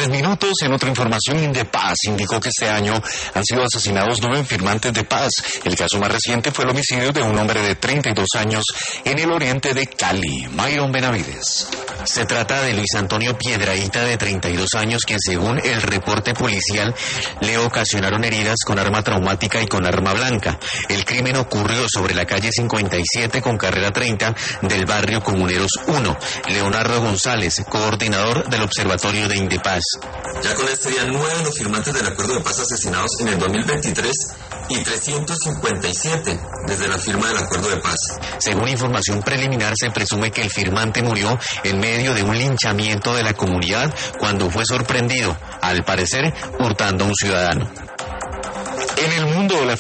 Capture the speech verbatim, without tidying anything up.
Tres minutos. En otra información, Indepaz indicó que este año han sido asesinados nueve firmantes de paz. El caso más reciente fue el homicidio de un hombre de treinta y dos años en el oriente de Cali. Mayron Benavides. Se trata de Luis Antonio Piedrahíta, de treinta y dos años, quien según el reporte policial le ocasionaron heridas con arma traumática y con arma blanca. El crimen ocurrió sobre la calle cincuenta y siete con carrera treinta del barrio Comuneros uno. Leonardo González, coordinador del Observatorio de Indepaz. Ya con este día, nueve los firmantes del acuerdo de paz asesinados en el dos mil veintitrés y trescientos cincuenta y siete desde la firma del acuerdo de paz. Según información preliminar, se presume que el firmante murió en medio de un linchamiento de la comunidad cuando fue sorprendido, al parecer, hurtando a un ciudadano. En el mundo de la